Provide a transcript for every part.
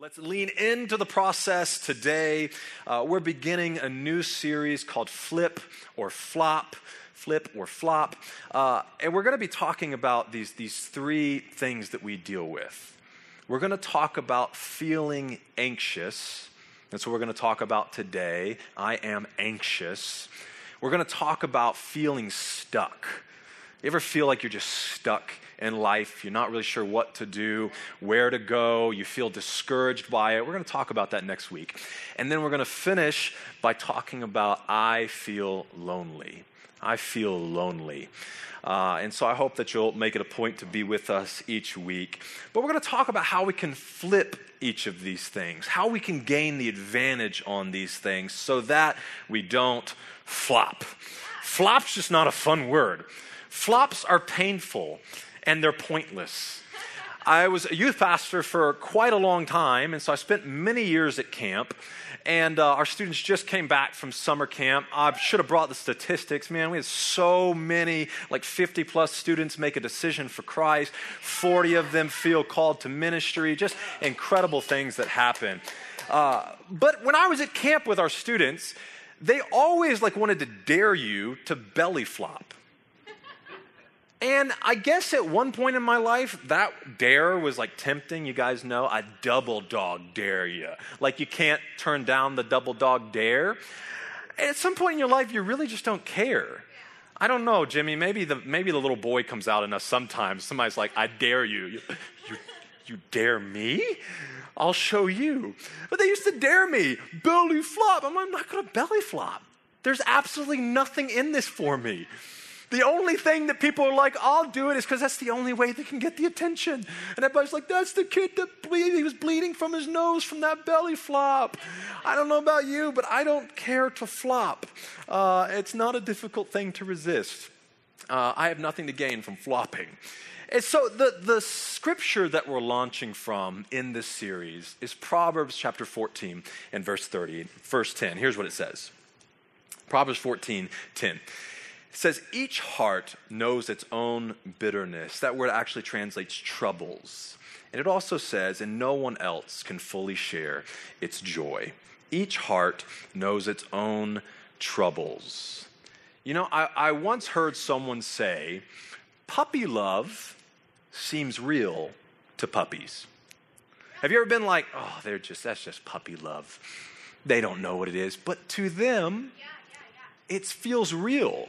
Let's lean into the process today. We're beginning a new series called Flip or Flop. And we're going to be talking about these three things that we deal with. We're going to talk about feeling anxious. That's what we're going to talk about today. I am anxious. We're going to talk about feeling stuck. You ever feel like you're just stuck in life? You're not really sure what to do, where to go. You feel discouraged by it. We're going to talk about that next week. And then we're going to finish by talking about I feel lonely. I feel lonely. And so I hope that you'll make it a point to be with us each week. But we're going to talk about how we can flip each of these things, how we can gain the advantage on these things so that we don't flop. Flop's just not a fun word. Flops are painful and they're pointless. I was a youth pastor for quite a long time, and so I spent many years at camp. And our students just came back from summer camp. I should have brought the statistics. Man, we had so many, like 50 plus students make a decision for Christ. 40 of them feel called to ministry. Just incredible things that happen. But when I was at camp with our students, they always wanted to dare you to belly flop. And I guess at one point in my life, that dare was tempting. You guys know, I double dog dare you. You can't turn down the double dog dare. And at some point in your life, you really just don't care. I don't know, Jimmy, maybe the little boy comes out in us sometimes. Somebody's like, I dare you. You dare me? I'll show you. But they used to dare me. Belly flop. I'm not going to belly flop. There's absolutely nothing in this for me. The only thing that people are like, I'll do it, is because that's the only way they can get the attention. And everybody's like, that's the kid that he was bleeding from his nose from that belly flop. I don't know about you, but I don't care to flop. It's not a difficult thing to resist. I have nothing to gain from flopping. And so the scripture that we're launching from in this series is Proverbs chapter 14 and verse 30, verse 10. Here's what it says. Proverbs 14:10. It says, each heart knows its own bitterness. That word actually translates troubles. And it also says, and no one else can fully share its joy. Each heart knows its own troubles. You know, I once heard someone say, puppy love seems real to puppies. Have you ever been like, oh, that's just puppy love. They don't know what it is. But to them, it feels real.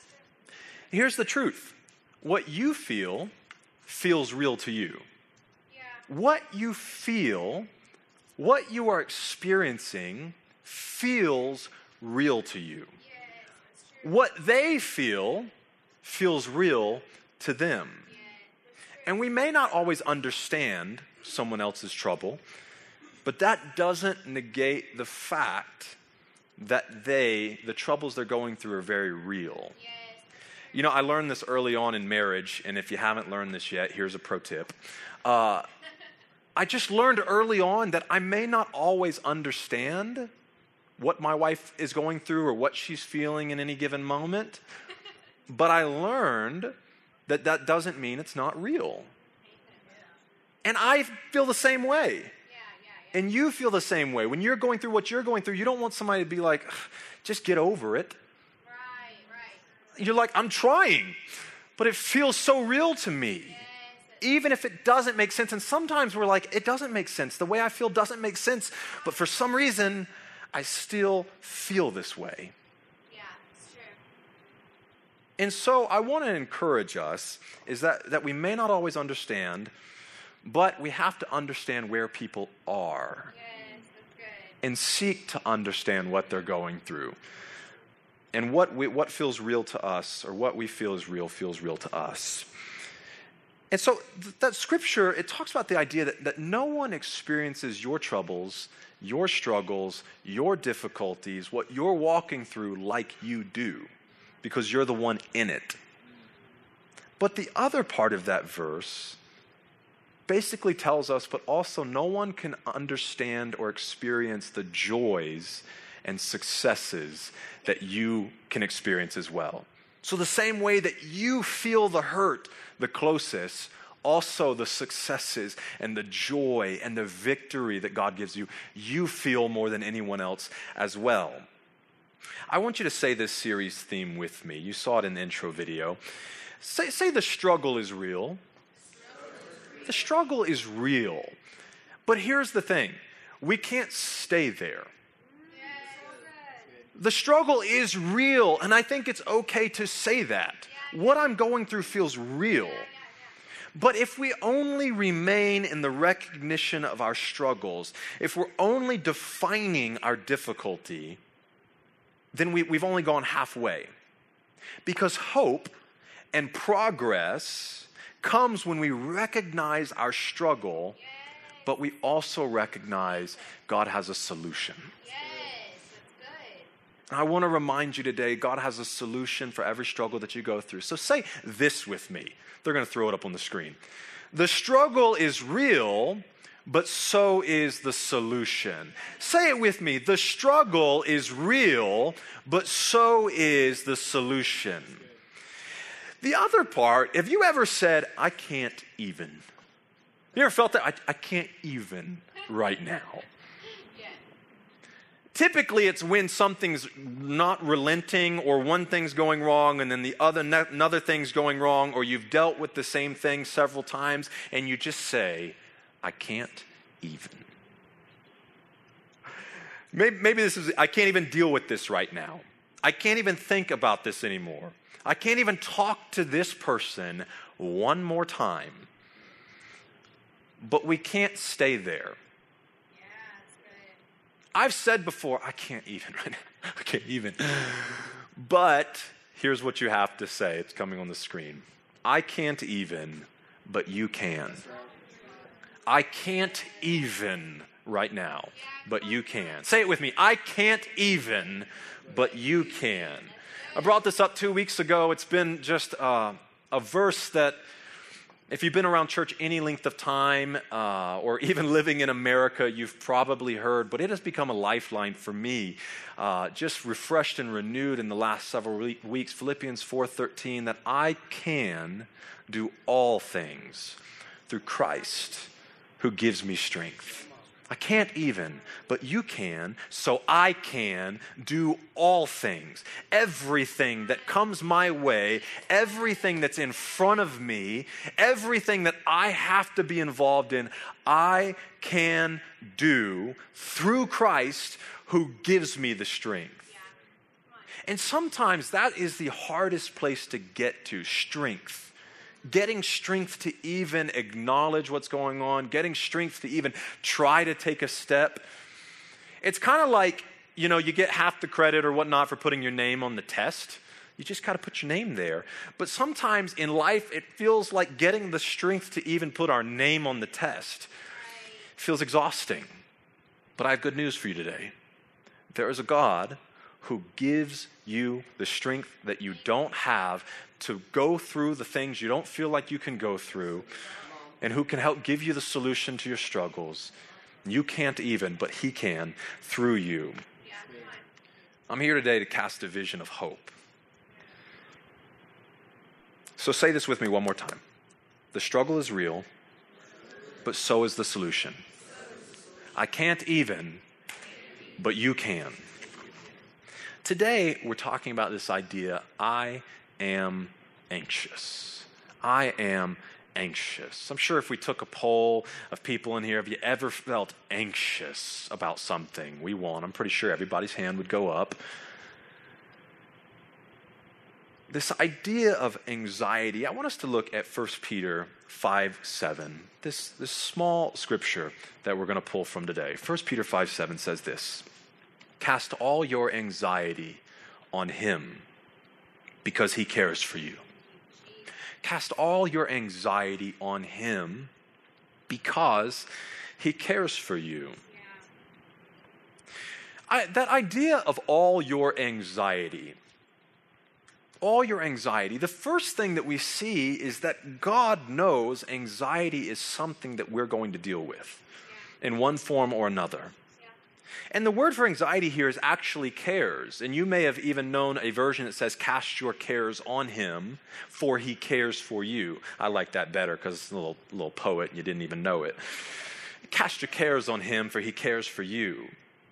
Here's the truth. What you feel feels real to you. Yeah. What you feel, what you are experiencing feels real to you. Yes, that's true. What they feel feels real to them. Yes, and we may not always understand someone else's trouble, but that doesn't negate the fact that the troubles they're going through are very real. Yes. You know, I learned this early on in marriage, and if you haven't learned this yet, here's a pro tip. I just learned early on that I may not always understand what my wife is going through or what she's feeling in any given moment, but I learned that that doesn't mean it's not real. And I feel the same way. And you feel the same way. When you're going through what you're going through, you don't want somebody to be like, just get over it. You're like, I'm trying, but it feels so real to me. Yes. Even if it doesn't make sense. And sometimes we're like, it doesn't make sense. The way I feel doesn't make sense. But for some reason, I still feel this way. Yeah, it's true. And so I want to encourage us is that we may not always understand, but we have to understand where people are. Yes, that's good. And seek to understand what they're going through. And what feels real to us, or what we feel is real, feels real to us. And so that scripture, it talks about the idea that no one experiences your troubles, your struggles, your difficulties, what you're walking through like you do, because you're the one in it. But the other part of that verse basically tells us, but also no one can understand or experience the joys and successes that you can experience as well. So the same way that you feel the hurt the closest, also the successes and the joy and the victory that God gives you, you feel more than anyone else as well. I want you to say this series theme with me. You saw it in the intro video. Say the struggle is real. The struggle is real. But here's the thing. We can't stay there. The struggle is real, and I think it's okay to say that. What I'm going through feels real. But if we only remain in the recognition of our struggles, if we're only defining our difficulty, then we've only gone halfway. Because hope and progress comes when we recognize our struggle, but we also recognize God has a solution. I want to remind you today, God has a solution for every struggle that you go through. So say this with me. They're going to throw it up on the screen. The struggle is real, but so is the solution. Say it with me. The struggle is real, but so is the solution. The other part, have you ever said, I can't even? You ever felt that? I can't even right now. Typically, it's when something's not relenting or one thing's going wrong and then the another thing's going wrong, or you've dealt with the same thing several times and you just say, I can't even. Maybe this is, I can't even deal with this right now. I can't even think about this anymore. I can't even talk to this person one more time. But we can't stay there. I've said before, I can't even right now. I can't even. But here's what you have to say. It's coming on the screen. I can't even, but you can. I can't even right now, but you can. Say it with me. I can't even, but you can. I brought this up 2 weeks ago. It's been just a verse that, if you've been around church any length of time, or even living in America, you've probably heard, but it has become a lifeline for me, just refreshed and renewed in the last several weeks. Philippians 4:13, that I can do all things through Christ who gives me strength. I can't even, but you can, so I can do all things. Everything that comes my way, everything that's in front of me, everything that I have to be involved in, I can do through Christ who gives me the strength. And sometimes that is the hardest place to get to, strength. Getting strength to even acknowledge what's going on, getting strength to even try to take a step. It's kind of like, you get half the credit or whatnot for putting your name on the test. You just got to put your name there. But sometimes in life, it feels like getting the strength to even put our name on the test. It feels exhausting. But I have good news for you today. There is a God who gives you the strength that you don't have to go through the things you don't feel like you can go through, and who can help give you the solution to your struggles. You can't even, but he can through you. I'm here today to cast a vision of hope. So say this with me one more time. The struggle is real, but so is the solution. I can't even, but you can. Today, we're talking about this idea, I am anxious. I am anxious. I'm sure if we took a poll of people in here, have you ever felt anxious about something? We won't. I'm pretty sure everybody's hand would go up. This idea of anxiety, I want us to look at 1 Peter 5:7. This small scripture that we're going to pull from today. 1 Peter 5:7 says this, cast all your anxiety on him because he cares for you. Cast all your anxiety on him because he cares for you. That idea of all your anxiety, the first thing that we see is that God knows anxiety is something that we're going to deal with in one form or another. And the word for anxiety here is actually cares. And you may have even known a version that says, cast your cares on him, for he cares for you. I like that better because it's a little poet and you didn't even know it. Cast your cares on him, for he cares for you.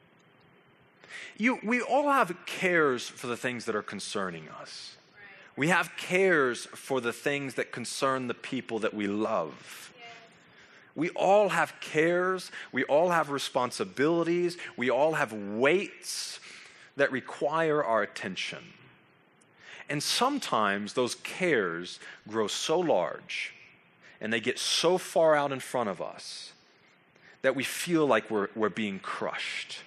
We all have cares for the things that are concerning us. We have cares for the things that concern the people that we love. We all have cares, we all have responsibilities, we all have weights that require our attention. And sometimes those cares grow so large and they get so far out in front of us that we feel like we're being crushed.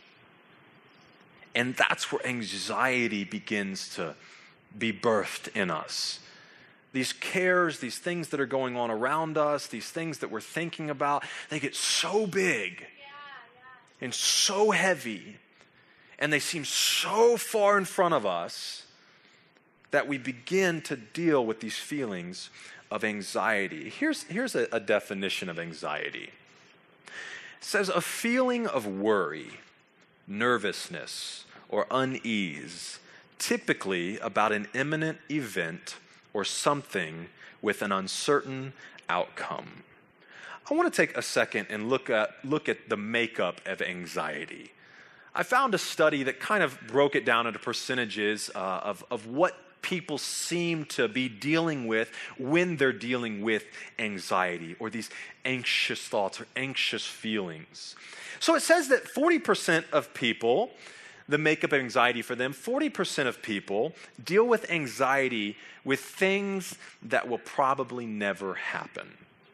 And that's where anxiety begins to be birthed in us. These cares, these things that are going on around us, these things that we're thinking about, they get so big and so heavy, and they seem so far in front of us that we begin to deal with these feelings of anxiety. Here's a definition of anxiety. It says, a feeling of worry, nervousness, or unease, typically about an imminent event or something with an uncertain outcome. I want to take a second and look at the makeup of anxiety. I found a study that kind of broke it down into percentages of what people seem to be dealing with when they're dealing with anxiety or these anxious thoughts or anxious feelings. So it says that 40% of people, the makeup of anxiety for them, 40% of people deal with anxiety with things that will probably never happen.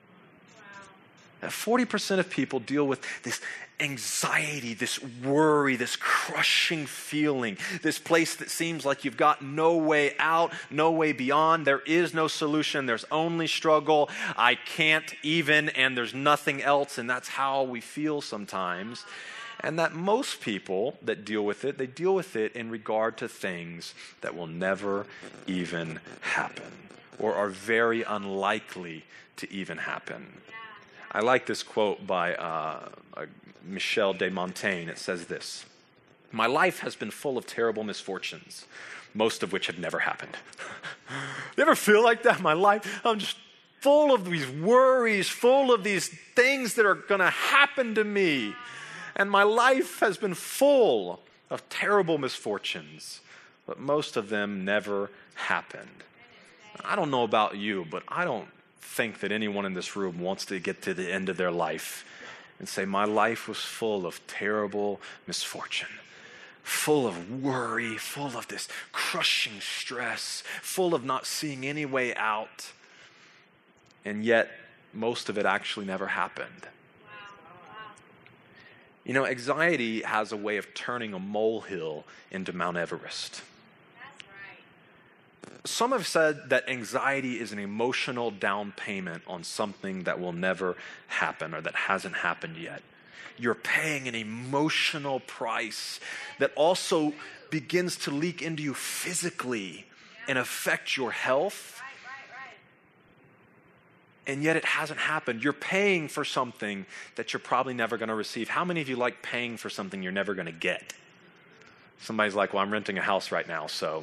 Wow. 40% of people deal with this anxiety, this worry, this crushing feeling, this place that seems like you've got no way out, no way beyond. There is no solution. There's only struggle. I can't even, and there's nothing else. And that's how we feel sometimes. And that most people that deal with it, they deal with it in regard to things that will never even happen or are very unlikely to even happen. I like this quote by Michel de Montaigne. It says this: "My life has been full of terrible misfortunes, most of which have never happened." You ever feel like that? My life, I'm just full of these worries, full of these things that are going to happen to me. And my life has been full of terrible misfortunes, but most of them never happened. I don't know about you, but I don't think that anyone in this room wants to get to the end of their life and say, my life was full of terrible misfortune, full of worry, full of this crushing stress, full of not seeing any way out. And yet, most of it actually never happened. You know, anxiety has a way of turning a molehill into Mount Everest. That's right. Some have said that anxiety is an emotional down payment on something that will never happen or that hasn't happened yet. You're paying an emotional price that also begins to leak into you physically and affect your health. And yet it hasn't happened. You're paying for something that you're probably never going to receive. How many of you like paying for something you're never going to get? Somebody's like, well, I'm renting a house right now, so.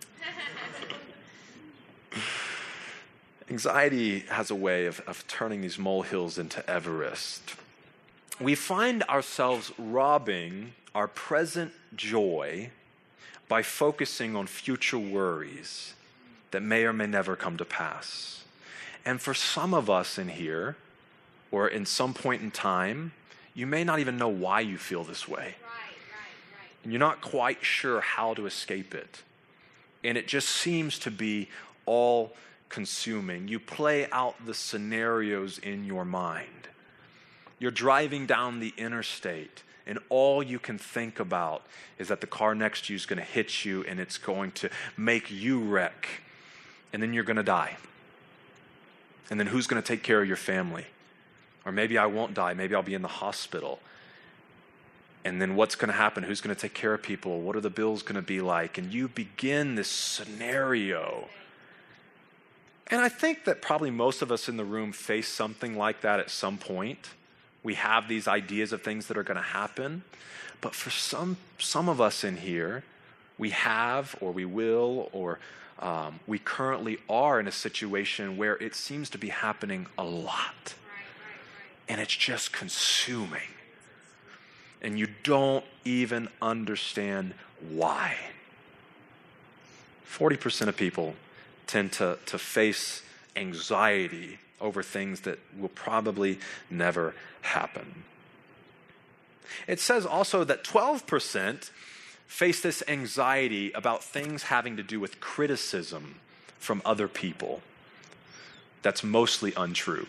Anxiety has a way of turning these molehills into Everest. We find ourselves robbing our present joy by focusing on future worries that may or may never come to pass. And for some of us in here, or in some point in time, you may not even know why you feel this way. Right. And you're not quite sure how to escape it. And it just seems to be all-consuming. You play out the scenarios in your mind. You're driving down the interstate, and all you can think about is that the car next to you is going to hit you, and it's going to make you wreck. And then you're going to die. And then who's going to take care of your family? Or maybe I won't die. Maybe I'll be in the hospital. And then what's going to happen? Who's going to take care of people? What are the bills going to be like? And you begin this scenario. And I think that probably most of us in the room face something like that at some point. We have these ideas of things that are going to happen. But for some of us in here, we have or we will or we currently are in a situation where it seems to be happening a lot. And it's just consuming. And you don't even understand why. 40% of people tend to face anxiety over things that will probably never happen. It says also that 12% face this anxiety about things having to do with criticism from other people. That's mostly untrue.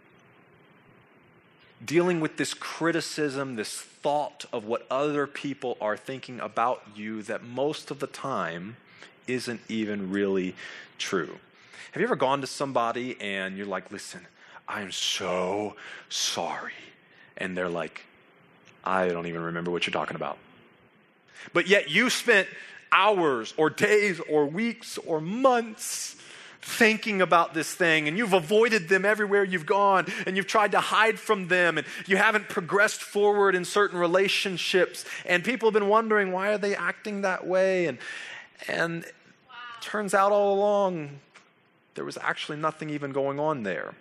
Dealing with this criticism, this thought of what other people are thinking about you that most of the time isn't even really true. Have you ever gone to somebody and you're like, listen, I'm so sorry. And they're like, I don't even remember what you're talking about. But yet you spent hours or days or weeks or months thinking about this thing, and you've avoided them everywhere you've gone, and you've tried to hide from them, and you haven't progressed forward in certain relationships, and people have been wondering, why are they acting that way? And turns out all along, there was actually nothing even going on there.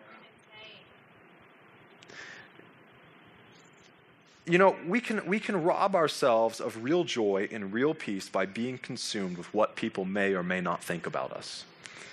You know, we can rob ourselves of real joy and real peace by being consumed with what people may or may not think about us.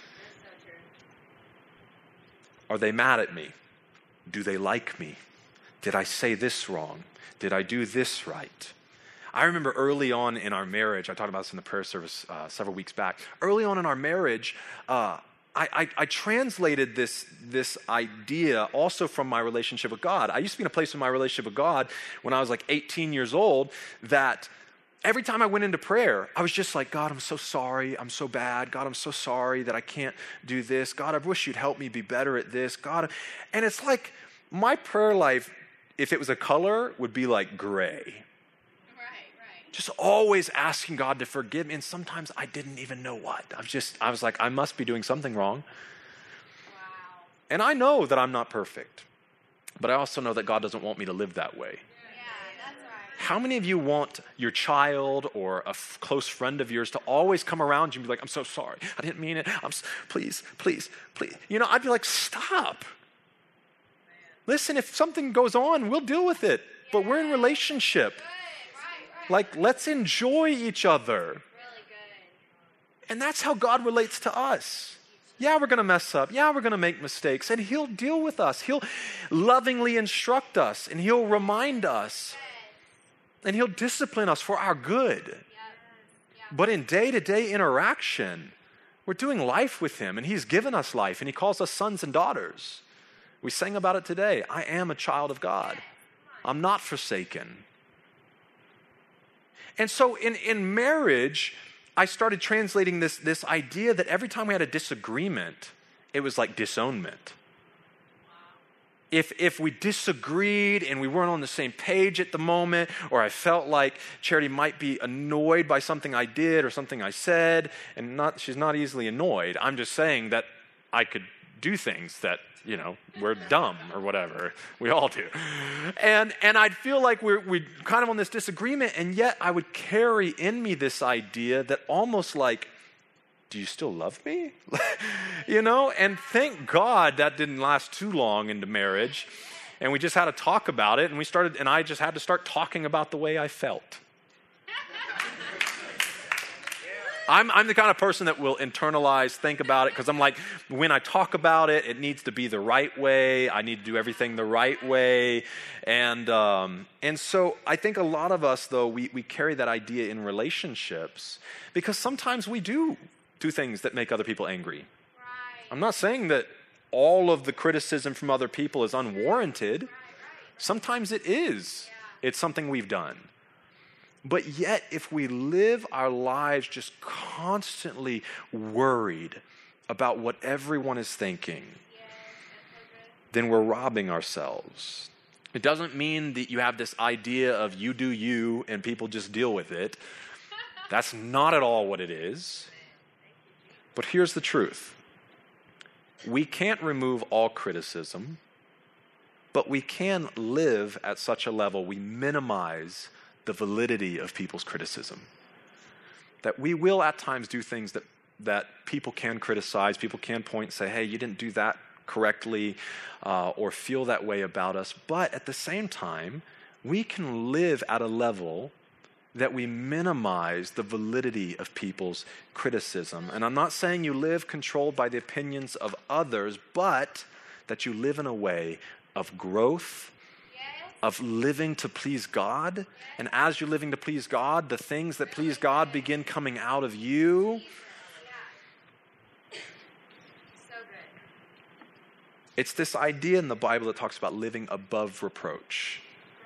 Are they mad at me? Do they like me? Did I say this wrong? Did I do this right? I remember early on in our marriage, I talked about this in the prayer service several weeks back. Early on in our marriage, I translated this idea also from my relationship with God. I used to be in a place in my relationship with God when I was like 18 years old that every time I went into prayer, I was just like, God, I'm so sorry. I'm so bad. God, I'm so sorry that I can't do this. God, I wish you'd help me be better at this. God, and it's like my prayer life, if it was a color, would be like gray. Just always asking God to forgive me. And sometimes I didn't even know what. I was like, I must be doing something wrong. Wow. And I know that I'm not perfect. But I also know that God doesn't want me to live that way. Yeah, that's right. How many of you want your child or a close friend of yours to always come around you and be like, I'm so sorry. I didn't mean it. Please. You know, I'd be like, stop. Listen, if something goes on, we'll deal with it. But we're in relationship. Like, let's enjoy each other. Really good. And that's how God relates to us. Yeah, we're going to mess up. Yeah, we're going to make mistakes. And He'll deal with us. He'll lovingly instruct us. And He'll remind us. And He'll discipline us for our good. But in day-to-day interaction, we're doing life with Him. And He's given us life. And He calls us sons and daughters. We sang about it today. I am a child of God. I'm not forsaken. And so in marriage, I started translating this idea that every time we had a disagreement, it was like disownment. If we disagreed and we weren't on the same page at the moment, or I felt like Charity might be annoyed by something I did or something I said, and she's not easily annoyed. I'm just saying that I could do things that, you know, we're dumb or whatever. We all do. And I'd feel like we're kind of on this disagreement, and yet I would carry in me this idea that almost like, do you still love me? You know, and thank God that didn't last too long into marriage. And we just had to talk about it, and I just had to start talking about the way I felt. I'm the kind of person that will internalize, think about it, because I'm like, when I talk about it, it needs to be the right way. I need to do everything the right way. And so I think a lot of us, though, we carry that idea in relationships because sometimes we do things that make other people angry. Right. I'm not saying that all of the criticism from other people is unwarranted. Right. Sometimes it is. Yeah. It's something we've done. But yet, if we live our lives just constantly worried about what everyone is thinking, then we're robbing ourselves. It doesn't mean that you have this idea of you do you and people just deal with it. That's not at all what it is. But here's the truth. We can't remove all criticism. But we can live at such a level, we minimize the validity of people's criticism. That we will at times do things that people can criticize, people can point and say, hey, you didn't do that correctly, or feel that way about us. But at the same time, we can live at a level that we minimize the validity of people's criticism. And I'm not saying you live controlled by the opinions of others, but that you live in a way of growth, of living to please God. And as you're living to please God, the things that please God begin coming out of you. It's this idea in the Bible that talks about living above reproach.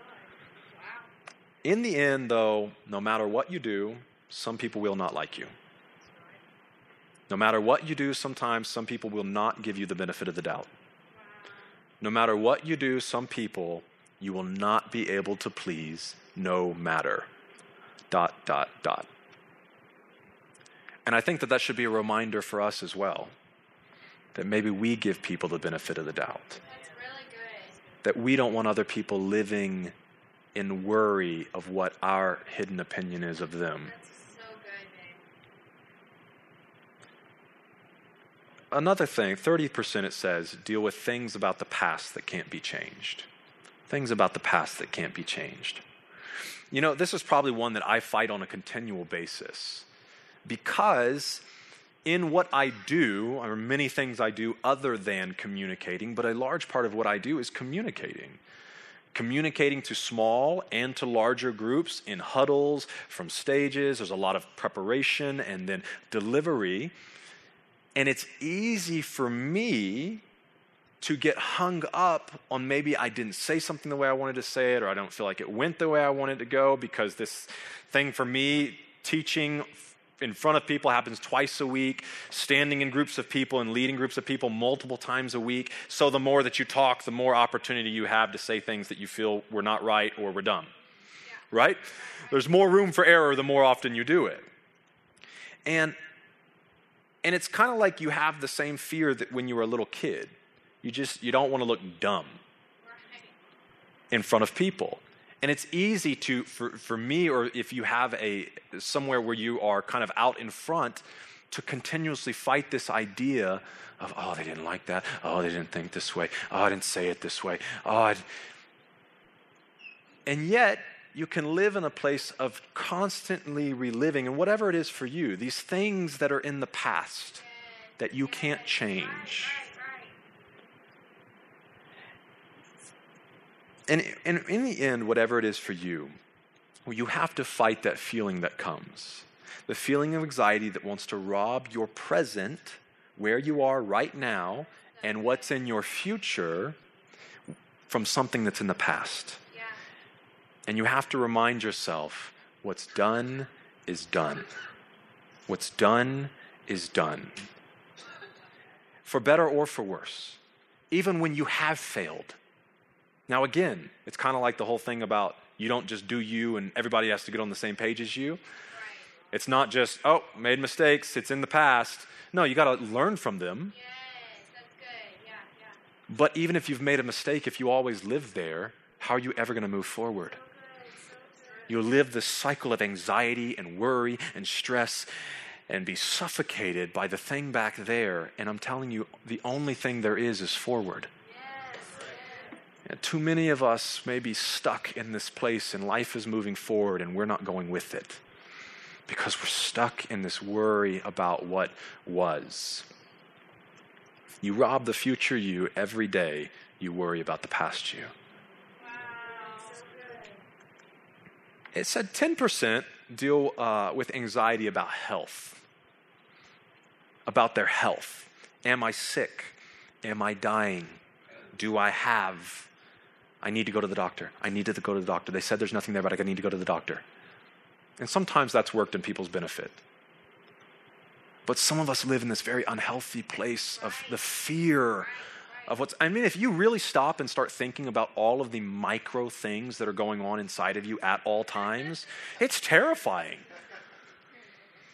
In the end, though, no matter what you do, some people will not like you. No matter what you do, sometimes some people will not give you the benefit of the doubt. No matter what you do, some people you will not be able to please, no matter. ... And I think that should be a reminder for us as well, that maybe we give people the benefit of the doubt. That's really good. That we don't want other people living in worry of what our hidden opinion is of them. That's so good, babe. Another thing, 30% it says, deal with things about the past that can't be changed. Things about the past that can't be changed. You know, this is probably one that I fight on a continual basis, because in what I do, there are many things I do other than communicating, but a large part of what I do is communicating. Communicating to small and to larger groups in huddles, from stages. There's a lot of preparation and then delivery. And it's easy for me to get hung up on maybe I didn't say something the way I wanted to say it, or I don't feel like it went the way I wanted to go, because this thing for me, teaching in front of people, happens twice a week, standing in groups of people and leading groups of people multiple times a week. So the more that you talk, the more opportunity you have to say things that you feel were not right or were dumb. Yeah. Right? There's more room for error the more often you do it. And it's kind of like you have the same fear that when you were a little kid. You don't want to look dumb in front of people. And it's easy for me, or if you have somewhere where you are kind of out in front, to continuously fight this idea of, oh, they didn't like that. Oh, they didn't think this way. Oh, I didn't say it this way. And yet, you can live in a place of constantly reliving, and whatever it is for you, these things that are in the past that you can't change. And in the end, whatever it is for you, you have to fight that feeling that comes. The feeling of anxiety that wants to rob your present, where you are right now, and what's in your future from something that's in the past. Yeah. And you have to remind yourself, what's done is done. What's done is done. For better or for worse. Even when you have failed. Now again, it's kind of like the whole thing about you don't just do you and everybody has to get on the same page as you. Right. It's not just, oh, made mistakes, it's in the past. No, you got to learn from them. Yes, that's good. Yeah. But even if you've made a mistake, if you always live there, how are you ever going to move forward? So good. You live this cycle of anxiety and worry and stress and be suffocated by the thing back there. And I'm telling you, the only thing there is forward. And too many of us may be stuck in this place and life is moving forward and we're not going with it because we're stuck in this worry about what was. You rob the future you every day. You worry about the past you. Wow. So good. It said 10% deal with anxiety about health, about their health. Am I sick? Am I dying? Do I have? I need to go to the doctor. I need to go to the doctor. They said there's nothing there, but I need to go to the doctor. And sometimes that's worked in people's benefit. But some of us live in this very unhealthy place of the fear of what's... I mean, if you really stop and start thinking about all of the micro things that are going on inside of you at all times, it's terrifying.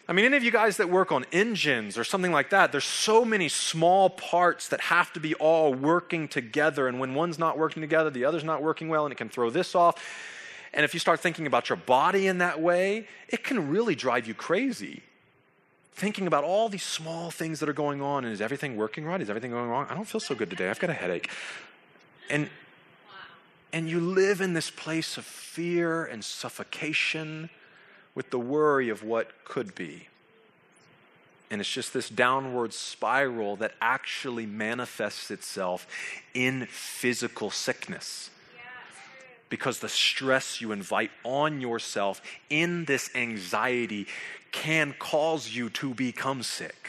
I mean, any of you guys that work on engines or something like that, there's so many small parts that have to be all working together. And when one's not working together, the other's not working well, and it can throw this off. And if you start thinking about your body in that way, it can really drive you crazy. Thinking about all these small things that are going on, and is everything working right? Is everything going wrong? I don't feel so good today. I've got a headache. And you live in this place of fear and suffocation with the worry of what could be. And it's just this downward spiral that actually manifests itself in physical sickness. Because the stress you invite on yourself in this anxiety can cause you to become sick.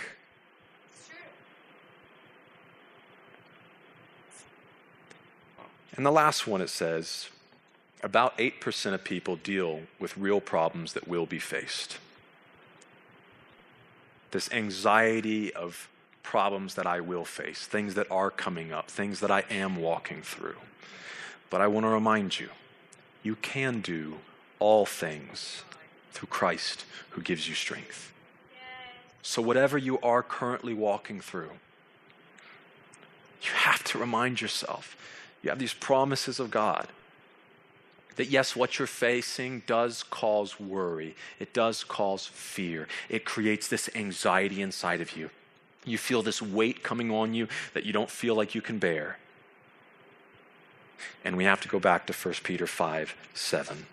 And the last one, it says, about 8% of people deal with real problems that will be faced. This anxiety of problems that I will face, things that are coming up, things that I am walking through. But I want to remind you, you can do all things through Christ who gives you strength. So whatever you are currently walking through, you have to remind yourself, you have these promises of God that yes, what you're facing does cause worry. It does cause fear. It creates this anxiety inside of you. You feel this weight coming on you that you don't feel like you can bear. And we have to go back to 1 Peter 5:7.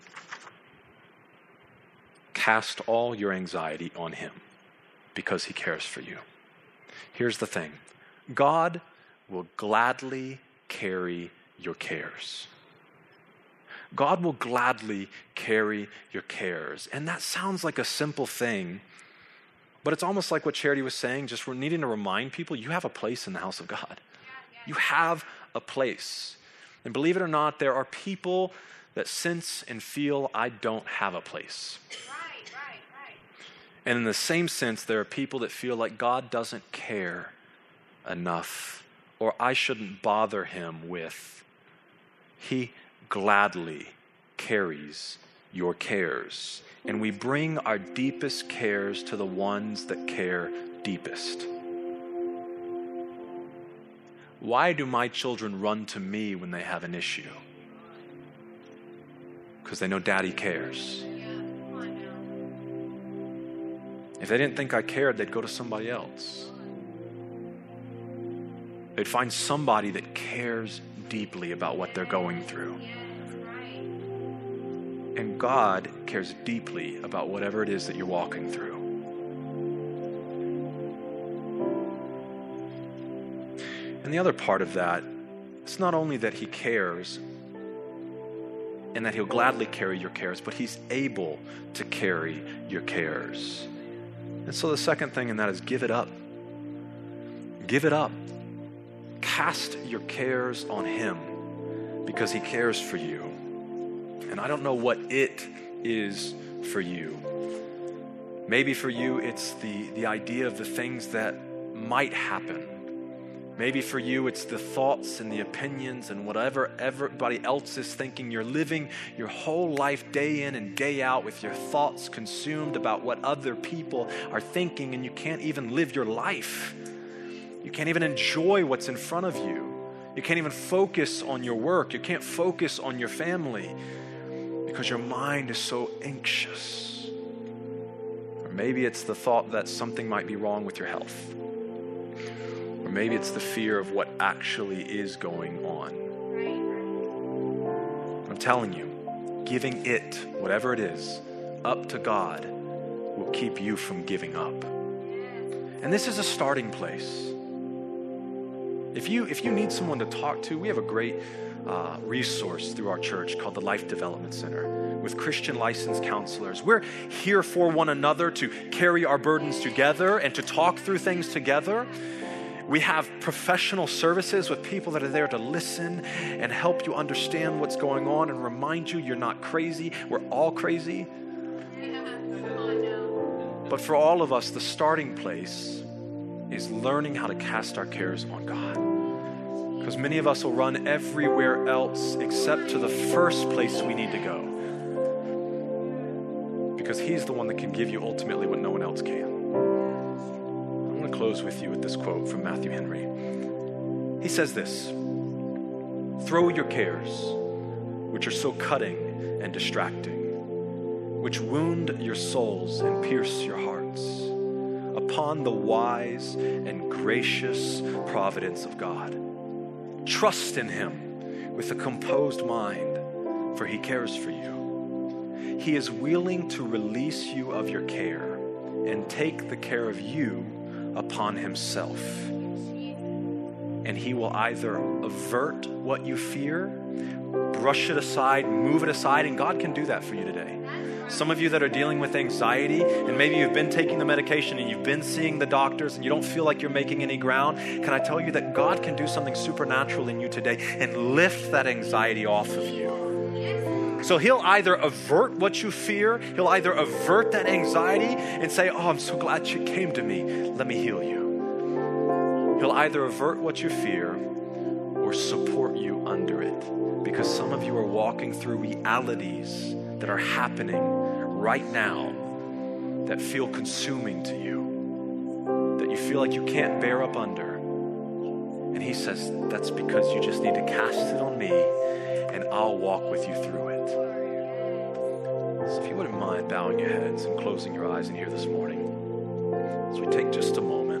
Cast all your anxiety on him because he cares for you. Here's the thing. God will gladly carry your cares. God will gladly carry your cares. And that sounds like a simple thing, but it's almost like what Charity was saying, just we're needing to remind people, you have a place in the house of God. You have a place. And believe it or not, there are people that sense and feel, I don't have a place. Right. And in the same sense, there are people that feel like God doesn't care enough, or I shouldn't bother him with. He gladly carries your cares. And we bring our deepest cares to the ones that care deepest. Why do my children run to me when they have an issue? Because they know Daddy cares. If they didn't think I cared, they'd go to somebody else. They'd find somebody that cares deeply about what they're going through. And God cares deeply about whatever it is that you're walking through. And the other part of that, it's not only that he cares and that he'll gladly carry your cares, but he's able to carry your cares. And so the second thing in that is give it up. Give it up. Cast your cares on him because he cares for you. And I don't know what it is for you. Maybe for you, it's the idea of the things that might happen. Maybe for you, it's the thoughts and the opinions and whatever everybody else is thinking. You're living your whole life day in and day out with your thoughts consumed about what other people are thinking, and you can't even live your life. You can't even enjoy what's in front of you. You can't even focus on your work. You can't focus on your family because your mind is so anxious. Or maybe it's the thought that something might be wrong with your health. Or maybe it's the fear of what actually is going on. I'm telling you, giving it, whatever it is, up to God will keep you from giving up. And this is a starting place. If you need someone to talk to, we have a great resource through our church called the Life Development Center with Christian licensed counselors. We're here for one another to carry our burdens together and to talk through things together. We have professional services with people that are there to listen and help you understand what's going on and remind you you're not crazy. We're all crazy. But for all of us, the starting place is learning how to cast our cares on God. Because many of us will run everywhere else except to the first place we need to go. because he's the one that can give you ultimately what no one else can. I'm going to close with you with this quote from Matthew Henry. He says this: "Throw your cares, which are so cutting and distracting, which wound your souls and pierce your hearts, upon the wise and gracious providence of God. Trust in him with a composed mind, for he cares for you. He is willing to release you of your care and take the care of you upon himself. And he will either avert what you fear, brush it aside, move it aside, and God can do that for you today. Some of you that are dealing with anxiety, and maybe you've been taking the medication and you've been seeing the doctors and you don't feel like you're making any ground, can I tell you that God can do something supernatural in you today and lift that anxiety off of you? So he'll either avert what you fear, he'll either avert that anxiety and say, oh, I'm so glad you came to me, let me heal you. He'll either avert what you fear or support you under it, because some of you are walking through realities that are happening right now that feel consuming to you, that you feel like you can't bear up under. And he says, that's because you just need to cast it on me and I'll walk with you through it. So if you wouldn't mind bowing your heads and closing your eyes in here this morning, as we take just a moment,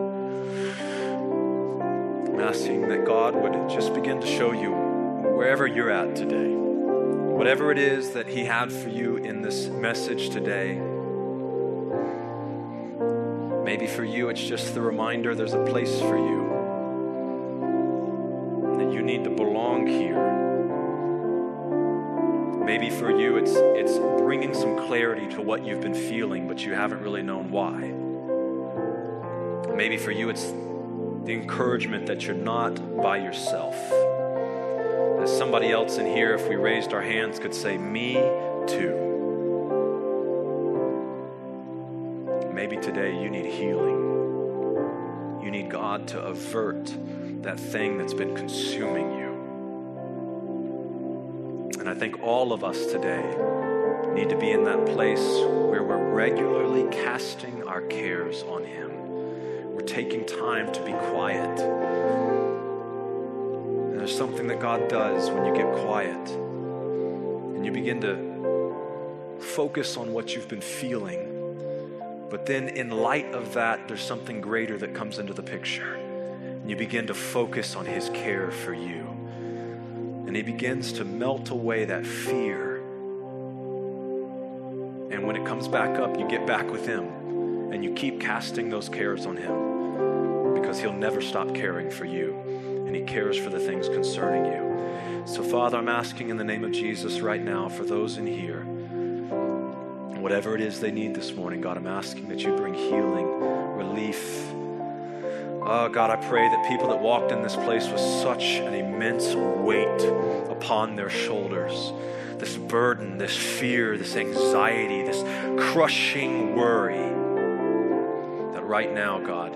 I'm asking that God would just begin to show you wherever you're at today, whatever it is that he had for you in this message today. Maybe for you, it's just the reminder there's a place for you, that you need to belong here. Maybe for you, it's bringing some clarity to what you've been feeling, but you haven't really known why. Maybe for you, it's the encouragement that you're not by yourself. As somebody else in here, if we raised our hands, could say, me too. Maybe today you need healing. You need God to avert that thing that's been consuming you. And I think all of us today need to be in that place where we're regularly casting our cares on him. We're taking time to be quiet. And there's something that God does when you get quiet and you begin to focus on what you've been feeling. But then in light of that, there's something greater that comes into the picture. And you begin to focus on his care for you. And he begins to melt away that fear. And when it comes back up, you get back with him. And you keep casting those cares on him, because he'll never stop caring for you, and he cares for the things concerning you. So Father, I'm asking in the name of Jesus right now for those in here, whatever it is they need this morning, God, I'm asking that you bring healing, relief. Oh God, I pray that people that walked in this place with such an immense weight upon their shoulders, this burden, this fear, this anxiety, this crushing worry, right now, God,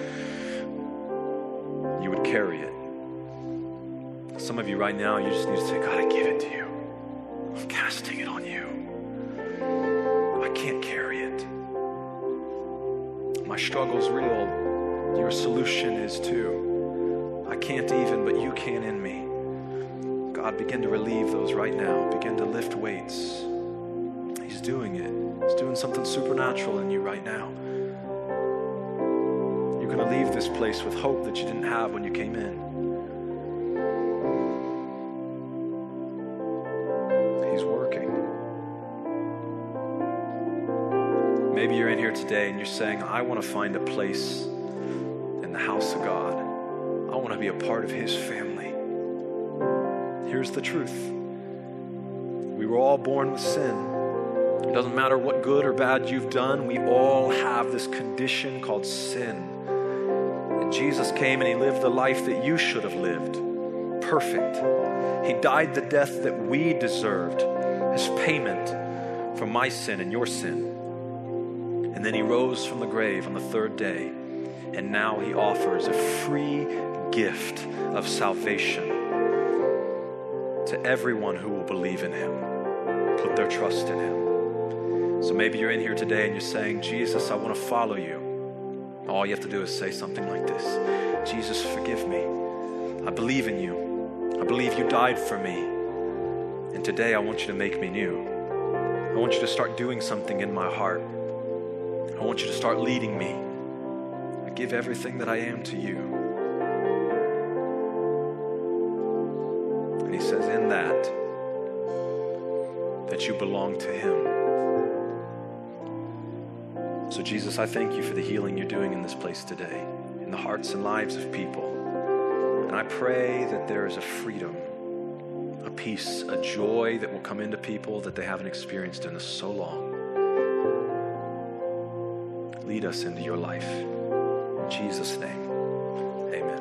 you would carry it. Some of you right now, you just need to say, God, I give it to you. I'm casting it on you. I can't carry it. My struggle's real. Your solution is too. I can't even, but you can in me. God, begin to relieve those right now. Begin to lift weights. He's doing it. He's doing something supernatural in you right now. You're going to leave this place with hope that you didn't have when you came in. He's working. Maybe you're in here today and you're saying, I want to find a place in the house of God. I want to be a part of his family. Here's the truth. We were all born with sin. It doesn't matter what good or bad you've done, we all have this condition called sin. Jesus came and he lived the life that you should have lived. Perfect. He died the death that we deserved as payment for my sin and your sin. And then he rose from the grave on the third day. And now he offers a free gift of salvation to everyone who will believe in him, put their trust in him. So maybe you're in here today and you're saying, Jesus, I want to follow you. All you have to do is say something like this. Jesus, forgive me. I believe in you. I believe you died for me. And today I want you to make me new. I want you to start doing something in my heart. I want you to start leading me. I give everything that I am to you. And he says in that you belong to him. So Jesus, I thank you for the healing you're doing in this place today, in the hearts and lives of people. And I pray that there is a freedom, a peace, a joy that will come into people that they haven't experienced in so long. Lead us into your life. In Jesus' name, amen.